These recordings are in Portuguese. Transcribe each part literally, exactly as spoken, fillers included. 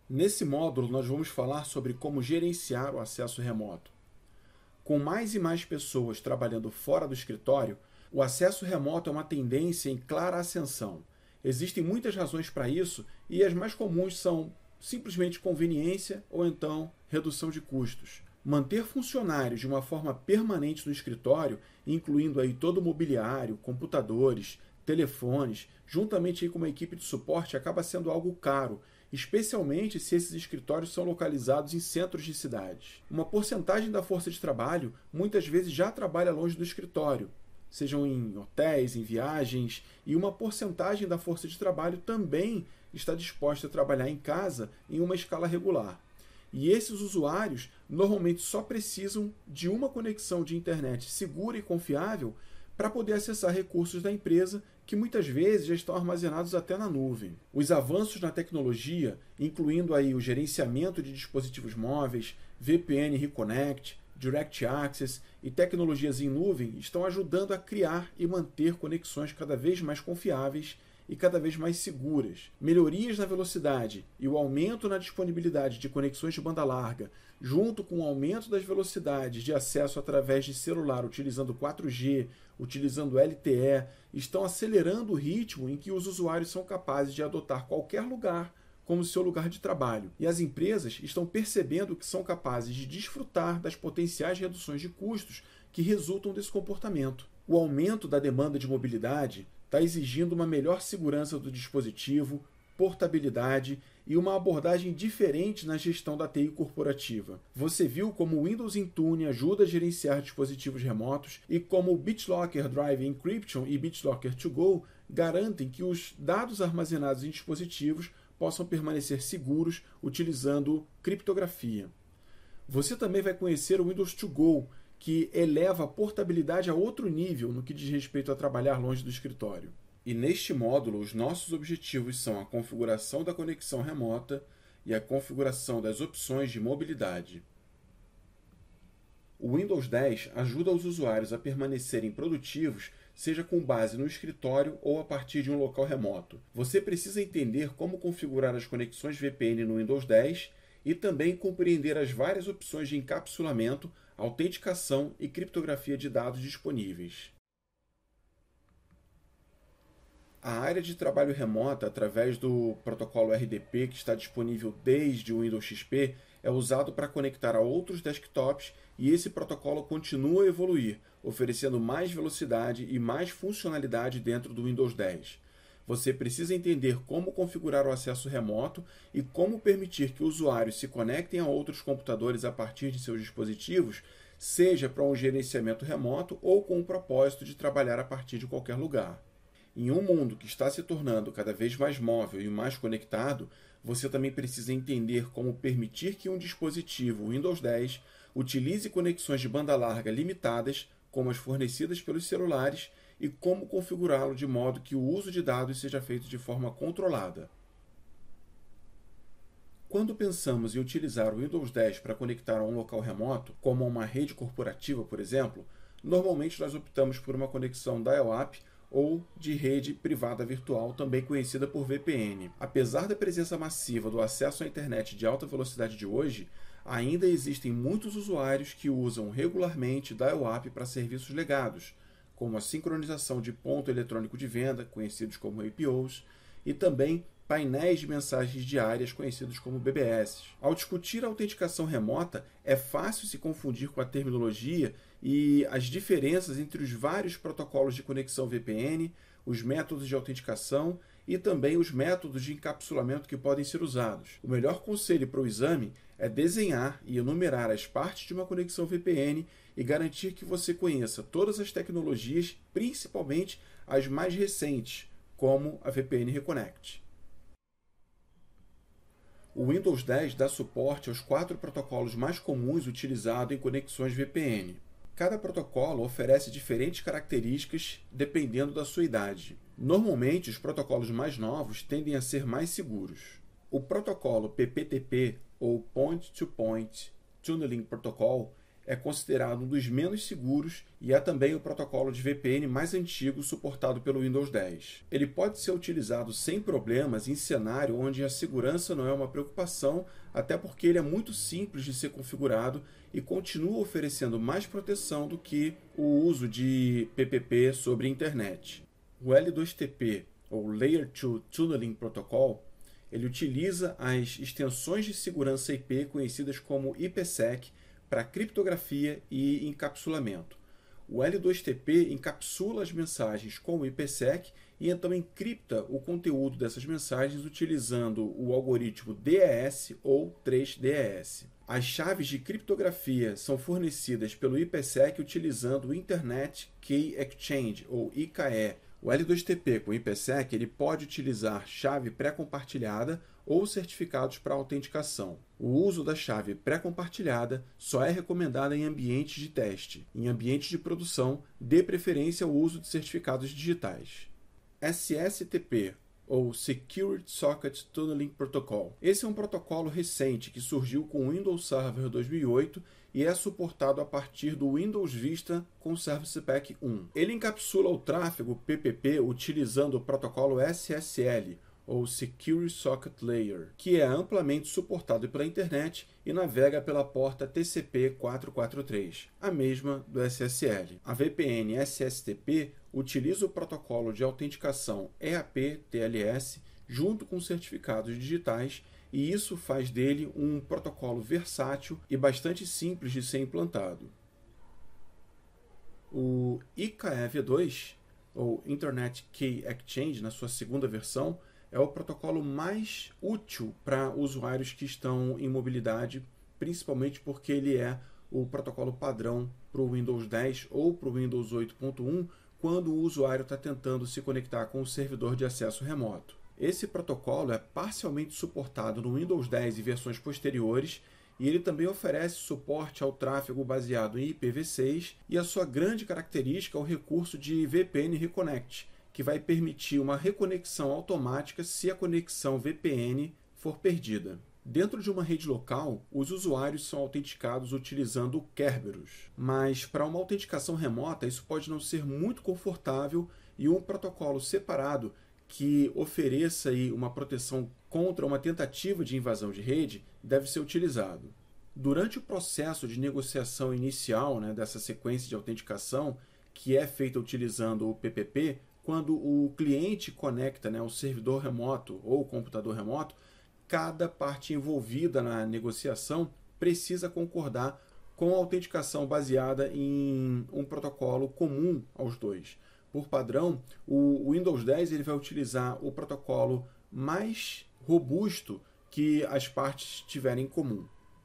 Nesse módulo, nós vamos falar sobre como gerenciar o acesso remoto. Com mais e mais pessoas trabalhando fora do escritório, o acesso remoto é uma tendência em clara ascensão. Existem muitas razões para isso e as mais comuns são simplesmente conveniência ou então redução de custos. Manter funcionários de uma forma permanente no escritório, incluindo aí todo o mobiliário, computadores, telefones, juntamente aí com uma equipe de suporte, acaba sendo algo caro, especialmente se esses escritórios são localizados em centros de cidades. Uma porcentagem da força de trabalho muitas vezes já trabalha longe do escritório, sejam em hotéis, em viagens, e uma porcentagem da força de trabalho também está disposta a trabalhar em casa em uma escala regular. E esses usuários normalmente só precisam de uma conexão de internet segura e confiável para poder acessar recursos da empresa que muitas vezes já estão armazenados até na nuvem. Os avanços na tecnologia, incluindo aí o gerenciamento de dispositivos móveis, V P N Reconnect, Direct Access e tecnologias em nuvem, estão ajudando a criar e manter conexões cada vez mais confiáveis e cada vez mais seguras. Melhorias na velocidade e o aumento na disponibilidade de conexões de banda larga, junto com o aumento das velocidades de acesso através de celular utilizando quatro G, utilizando L T E, estão acelerando o ritmo em que os usuários são capazes de adotar qualquer lugar como seu lugar de trabalho. E as empresas estão percebendo que são capazes de desfrutar das potenciais reduções de custos que resultam desse comportamento. O aumento da demanda de mobilidade está exigindo uma melhor segurança do dispositivo, portabilidade e uma abordagem diferente na gestão da T I corporativa. Você viu como o Windows Intune ajuda a gerenciar dispositivos remotos e como o BitLocker Drive Encryption e BitLocker to Go garantem que os dados armazenados em dispositivos possam permanecer seguros utilizando criptografia. Você também vai conhecer o Windows to Go, que eleva a portabilidade a outro nível no que diz respeito a trabalhar longe do escritório. E neste módulo, os nossos objetivos são a configuração da conexão remota e a configuração das opções de mobilidade. O Windows dez ajuda os usuários a permanecerem produtivos, seja com base no escritório ou a partir de um local remoto. Você precisa entender como configurar as conexões V P N no Windows dez e também compreender as várias opções de encapsulamento, autenticação e criptografia de dados disponíveis. A área de trabalho remota, através do protocolo R D P, que está disponível desde o Windows X P, é usado para conectar a outros desktops e esse protocolo continua a evoluir, oferecendo mais velocidade e mais funcionalidade dentro do Windows dez. Você precisa entender como configurar o acesso remoto e como permitir que usuários se conectem a outros computadores a partir de seus dispositivos, seja para um gerenciamento remoto ou com o propósito de trabalhar a partir de qualquer lugar. Em um mundo que está se tornando cada vez mais móvel e mais conectado, você também precisa entender como permitir que um dispositivo Windows dez utilize conexões de banda larga limitadas, como as fornecidas pelos celulares, e como configurá-lo de modo que o uso de dados seja feito de forma controlada. Quando pensamos em utilizar o Windows dez para conectar a um local remoto, como a uma rede corporativa, por exemplo, normalmente nós optamos por uma conexão dial-up ou de rede privada virtual, também conhecida por V P N. Apesar da presença massiva do acesso à internet de alta velocidade de hoje, ainda existem muitos usuários que usam regularmente dial-up para serviços legados, como a sincronização de ponto eletrônico de venda, conhecidos como A P Os, e também painéis de mensagens diárias, conhecidos como B B S. Ao discutir a autenticação remota, é fácil se confundir com a terminologia e as diferenças entre os vários protocolos de conexão V P N, os métodos de autenticação e também os métodos de encapsulamento que podem ser usados. O melhor conselho para o exame é desenhar e enumerar as partes de uma conexão V P N e garantir que você conheça todas as tecnologias, principalmente as mais recentes, como a V P N Reconnect. O Windows dez dá suporte aos quatro protocolos mais comuns utilizados em conexões V P N. Cada protocolo oferece diferentes características dependendo da sua idade. Normalmente, os protocolos mais novos tendem a ser mais seguros. O protocolo P P T P, ou Point-to-Point Tunneling Protocol, é considerado um dos menos seguros e é também o protocolo de V P N mais antigo suportado pelo Windows dez. Ele pode ser utilizado sem problemas em cenário onde a segurança não é uma preocupação, até porque ele é muito simples de ser configurado e continua oferecendo mais proteção do que o uso de P P P sobre a internet. O L dois T P, ou Layer dois Tunneling Protocol, ele utiliza as extensões de segurança I P conhecidas como IPsec para criptografia e encapsulamento. O L dois T P encapsula as mensagens com o IPsec e então encripta o conteúdo dessas mensagens utilizando o algoritmo D E S ou três D E S. As chaves de criptografia são fornecidas pelo IPsec utilizando o Internet Key Exchange, ou I K E. O L dois T P com IPsec ele pode utilizar chave pré-compartilhada ou certificados para autenticação. O uso da chave pré-compartilhada só é recomendado em ambientes de teste. Em ambientes de produção, dê preferência ao uso de certificados digitais. S S T P, ou Security Socket Tunneling Protocol. Esse é um protocolo recente que surgiu com o Windows Server dois mil e oito e é suportado a partir do Windows Vista com Service Pack um. Ele encapsula o tráfego P P P utilizando o protocolo S S L, ou Security Socket Layer, que é amplamente suportado pela internet e navega pela porta T C P quatrocentos e quarenta e três, a mesma do S S L. A V P N S S T P utiliza o protocolo de autenticação E A P T L S junto com certificados digitais, e isso faz dele um protocolo versátil e bastante simples de ser implantado. O I K E V dois, ou Internet Key Exchange, na sua segunda versão, é o protocolo mais útil para usuários que estão em mobilidade, principalmente porque ele é o protocolo padrão para o Windows dez ou para o Windows oito ponto um, quando o usuário está tentando se conectar com o servidor de acesso remoto. Esse protocolo é parcialmente suportado no Windows dez e versões posteriores, e ele também oferece suporte ao tráfego baseado em I P v seis, e a sua grande característica é o recurso de V P N Reconnect, que vai permitir uma reconexão automática se a conexão V P N for perdida. Dentro de uma rede local, os usuários são autenticados utilizando o Kerberos, mas para uma autenticação remota isso pode não ser muito confortável, e um protocolo separado que ofereça aí uma proteção contra uma tentativa de invasão de rede deve ser utilizado. Durante o processo de negociação inicial, né, dessa sequência de autenticação, que é feita utilizando o P P P, quando o cliente conecta, né, o servidor remoto ou o computador remoto, cada parte envolvida na negociação precisa concordar com a autenticação baseada em um protocolo comum aos dois. Por padrão, o Windows dez ele vai utilizar o protocolo mais robusto que as partes tiverem em comum.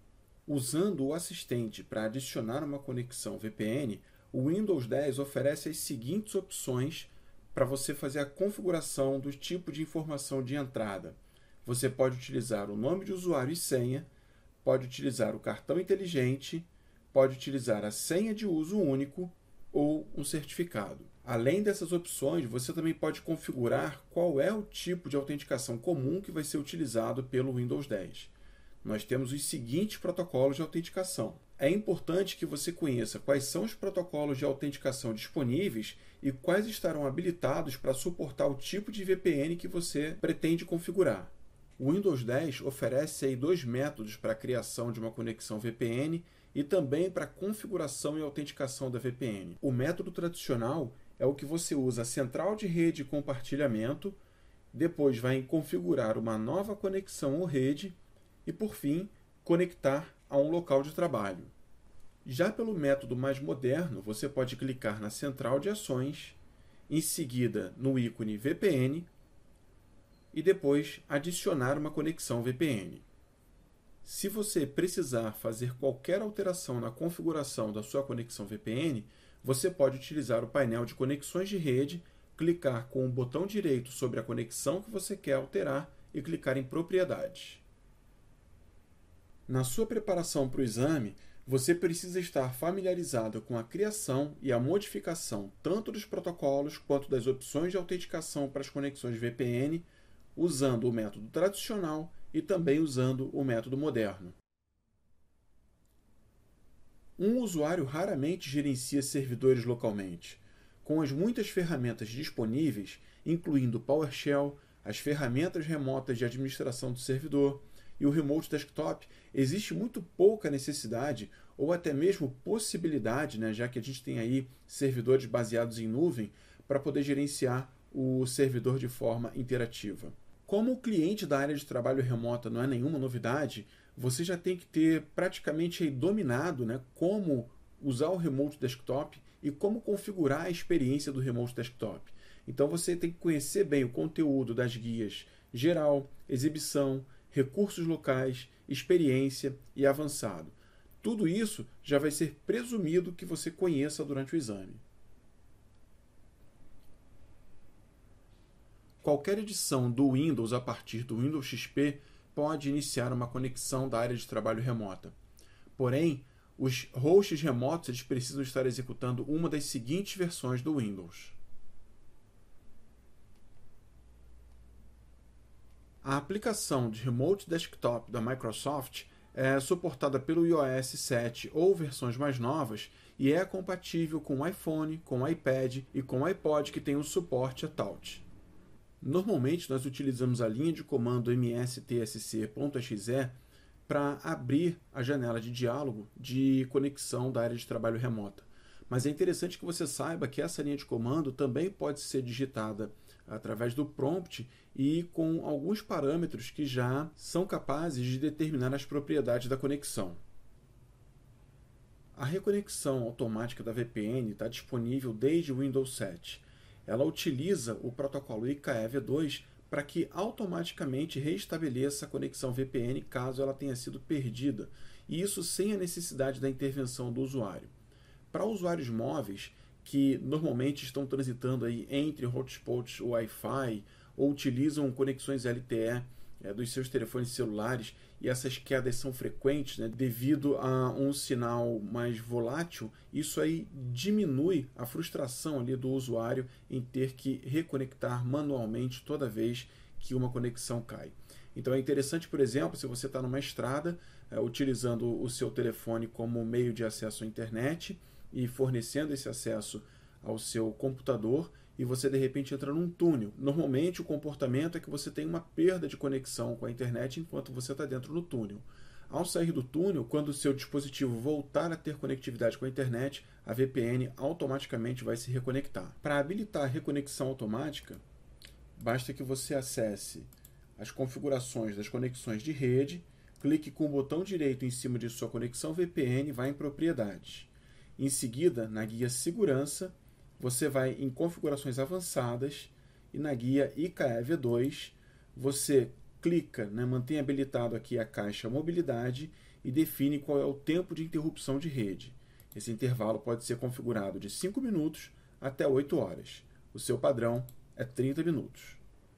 Usando o assistente para adicionar uma conexão V P N, o Windows dez oferece as seguintes opções para você fazer a configuração do tipo de informação de entrada. Você pode utilizar o nome de usuário e senha, pode utilizar o cartão inteligente, pode utilizar a senha de uso único ou um certificado. Além dessas opções, você também pode configurar qual é o tipo de autenticação comum que vai ser utilizado pelo Windows dez. Nós temos os seguintes protocolos de autenticação. É importante que você conheça quais são os protocolos de autenticação disponíveis e quais estarão habilitados para suportar o tipo de V P N que você pretende configurar. O Windows dez oferece aí dois métodos para a criação de uma conexão V P N e também para a configuração e autenticação da V P N. O método tradicional é o que você usa a central de rede e compartilhamento, depois vai configurar uma nova conexão ou rede e, por fim, conectar a um local de trabalho. Já pelo método mais moderno, você pode clicar na central de ações, em seguida no ícone V P N e depois adicionar uma conexão V P N. Se você precisar fazer qualquer alteração na configuração da sua conexão V P N, você pode utilizar o painel de conexões de rede, clicar com o botão direito sobre a conexão que você quer alterar e clicar em Propriedades. Na sua preparação para o exame, você precisa estar familiarizado com a criação e a modificação tanto dos protocolos quanto das opções de autenticação para as conexões V P N, usando o método tradicional e também usando o método moderno. Um usuário raramente gerencia servidores localmente. Com as muitas ferramentas disponíveis, incluindo o PowerShell, as ferramentas remotas de administração do servidor e o Remote Desktop, existe muito pouca necessidade ou até mesmo possibilidade, né, já que a gente tem aí servidores baseados em nuvem, para poder gerenciar o servidor de forma interativa. Como o cliente da área de trabalho remota não é nenhuma novidade, você já tem que ter praticamente aí dominado, né, como usar o Remote Desktop e como configurar a experiência do Remote Desktop. Então você tem que conhecer bem o conteúdo das guias geral, exibição, recursos locais, experiência e avançado. Tudo isso já vai ser presumido que você conheça durante o exame. Qualquer edição do Windows a partir do Windows X P pode iniciar uma conexão da área de trabalho remota. Porém, os hosts remotos eles precisam estar executando uma das seguintes versões do Windows. A aplicação de Remote Desktop da Microsoft é suportada pelo i O S sete ou versões mais novas e é compatível com o iPhone, com o iPad e com o iPod que tem o suporte a Touch. Normalmente nós utilizamos a linha de comando mstsc.exe para abrir a janela de diálogo de conexão da área de trabalho remota. Mas é interessante que você saiba que essa linha de comando também pode ser digitada através do prompt e com alguns parâmetros que já são capazes de determinar as propriedades da conexão. A reconexão automática da V P N está disponível desde o Windows sete. Ela utiliza o protocolo I K E V dois para que automaticamente restabeleça a conexão V P N caso ela tenha sido perdida, e isso sem a necessidade da intervenção do usuário. Para usuários móveis, que normalmente estão transitando aí entre hotspots Wi-Fi ou utilizam conexões L T E é, dos seus telefones celulares, e essas quedas são frequentes, né, devido a um sinal mais volátil, isso aí diminui a frustração ali do usuário em ter que reconectar manualmente toda vez que uma conexão cai. Então é interessante, por exemplo, se você está numa estrada, é, utilizando o seu telefone como meio de acesso à internet e fornecendo esse acesso ao seu computador, e você de repente entra num túnel. Normalmente o comportamento é que você tem uma perda de conexão com a internet enquanto você está dentro do túnel. Ao sair do túnel, quando o seu dispositivo voltar a ter conectividade com a internet, a V P N automaticamente vai se reconectar. Para habilitar a reconexão automática, basta que você acesse as configurações das conexões de rede, clique com o botão direito em cima de sua conexão V P N e vá em Propriedades. Em seguida, na guia Segurança, você vai em Configurações Avançadas e na guia I K E V dois, você clica, né, mantém habilitado aqui a caixa Mobilidade e define qual é o tempo de interrupção de rede. Esse intervalo pode ser configurado de cinco minutos até oito horas. O seu padrão é trinta minutos.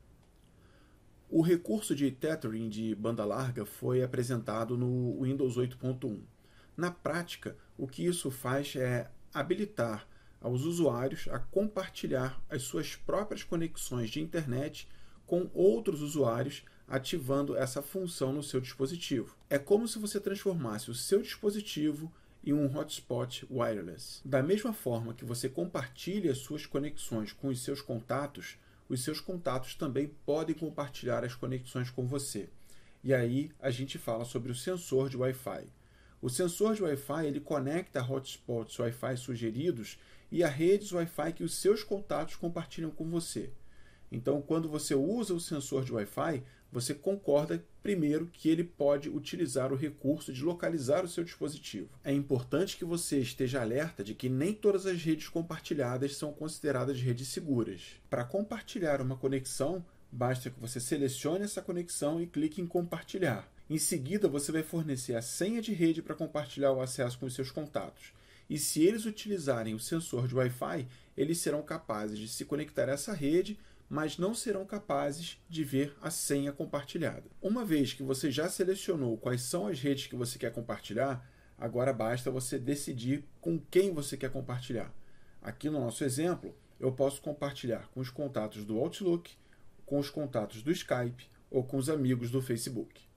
O recurso de tethering de banda larga foi apresentado no Windows oito ponto um. Na prática, o que isso faz é habilitar aos usuários a compartilhar as suas próprias conexões de internet com outros usuários, ativando essa função no seu dispositivo. É como se você transformasse o seu dispositivo em um hotspot wireless. Da mesma forma que você compartilha as suas conexões com os seus contatos, os seus contatos também podem compartilhar as conexões com você. E aí a gente fala sobre o sensor de Wi-Fi. O sensor de Wi-Fi ele conecta a hotspots Wi-Fi sugeridos e a redes Wi-Fi que os seus contatos compartilham com você. Então, quando você usa o sensor de Wi-Fi, você concorda primeiro que ele pode utilizar o recurso de localizar o seu dispositivo. É importante que você esteja alerta de que nem todas as redes compartilhadas são consideradas redes seguras. Para compartilhar uma conexão, basta que você selecione essa conexão e clique em compartilhar. Em seguida, você vai fornecer a senha de rede para compartilhar o acesso com os seus contatos. E se eles utilizarem o sensor de Wi-Fi, eles serão capazes de se conectar a essa rede, mas não serão capazes de ver a senha compartilhada. Uma vez que você já selecionou quais são as redes que você quer compartilhar, agora basta você decidir com quem você quer compartilhar. Aqui no nosso exemplo, eu posso compartilhar com os contatos do Outlook, com os contatos do Skype ou com os amigos do Facebook.